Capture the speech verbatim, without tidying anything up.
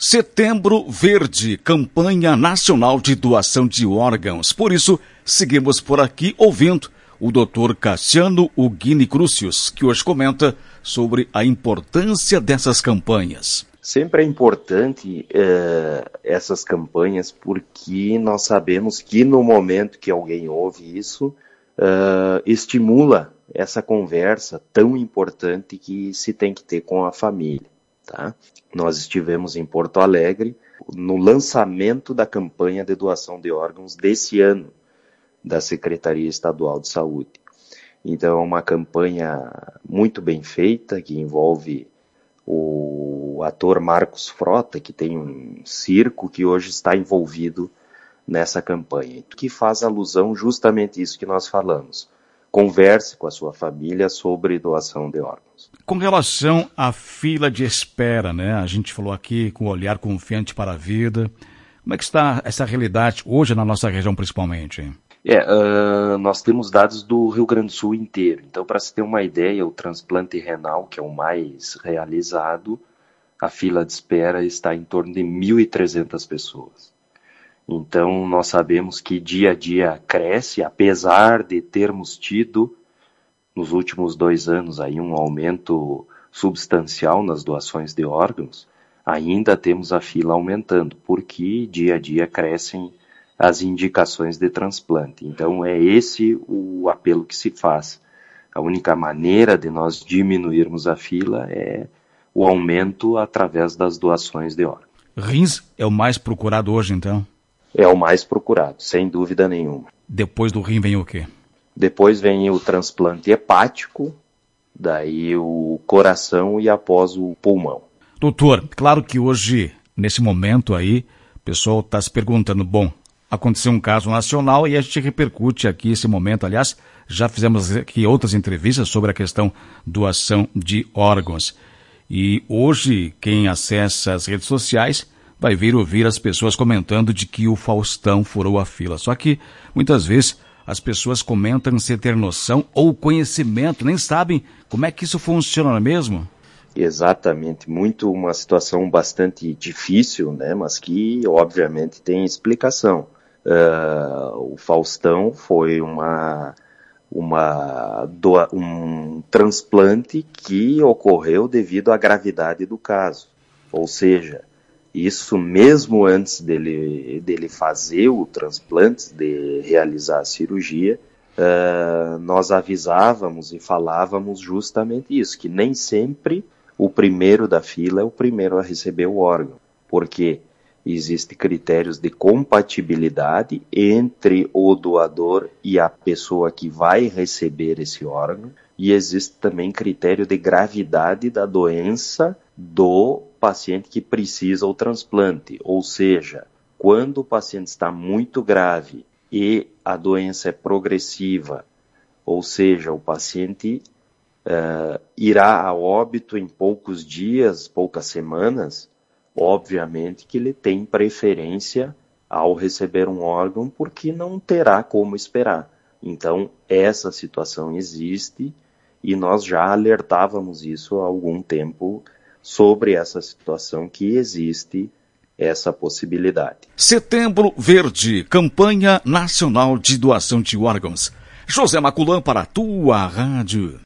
Setembro Verde, campanha nacional de doação de órgãos. Por isso, seguimos por aqui ouvindo o doutor Cassiano Ugini Crucius, que hoje comenta sobre a importância dessas campanhas. Sempre é importante uh, essas campanhas porque nós sabemos que no momento que alguém ouve isso, uh, estimula essa conversa tão importante que se tem que ter com a família. Tá? Nós estivemos em Porto Alegre no lançamento da campanha de doação de órgãos desse ano da Secretaria Estadual de Saúde. Então é uma campanha muito bem feita que envolve o ator Marcos Frota, que tem um circo que hoje está envolvido nessa campanha, que faz alusão justamente isso que nós falamos. Converse com a sua família sobre doação de órgãos. Com relação à fila de espera, né? A gente falou aqui com um olhar confiante para a vida. Como é que está essa realidade hoje na nossa região, principalmente? É, uh, nós temos dados do Rio Grande do Sul inteiro. Então, para se ter uma ideia, o transplante renal, que é o mais realizado, a fila de espera está em torno de mil e trezentas pessoas. Então, nós sabemos que dia a dia cresce, apesar de termos tido, nos últimos dois anos, aí, um aumento substancial nas doações de órgãos, ainda temos a fila aumentando, porque dia a dia crescem as indicações de transplante. Então, é esse o apelo que se faz. A única maneira de nós diminuirmos a fila é o aumento através das doações de órgãos. Rins é o mais procurado hoje, então? É o mais procurado, sem dúvida nenhuma. Depois do rim vem o quê? Depois vem o transplante hepático, daí o coração e após o pulmão. Doutor, claro que hoje, nesse momento aí, o pessoal está se perguntando, bom, aconteceu um caso nacional e a gente repercute aqui esse momento. Aliás, já fizemos aqui outras entrevistas sobre a questão doação de órgãos. E hoje, quem acessa as redes sociais vai vir ouvir as pessoas comentando de que o Faustão furou a fila. Só que, muitas vezes, as pessoas comentam sem ter noção ou conhecimento, nem sabem como é que isso funciona mesmo. Exatamente, muito uma situação bastante difícil, né, mas que, obviamente, tem explicação. Uh, o Faustão foi uma, uma doa, um transplante que ocorreu devido à gravidade do caso. Ou seja, isso mesmo antes dele, dele fazer o transplante, de realizar a cirurgia, uh, nós avisávamos e falávamos justamente isso, que nem sempre o primeiro da fila é o primeiro a receber o órgão, porque existem critérios de compatibilidade entre o doador e a pessoa que vai receber esse órgão, e existe também critério de gravidade da doença do paciente que precisa o transplante, ou seja, quando o paciente está muito grave e a doença é progressiva, ou seja, o paciente uh, irá a óbito em poucos dias, poucas semanas, obviamente que ele tem preferência ao receber um órgão porque não terá como esperar. Então, essa situação existe e nós já alertávamos isso há algum tempo sobre essa situação que existe essa possibilidade. Setembro Verde, campanha nacional de doação de órgãos. José Maculã para a tua rádio.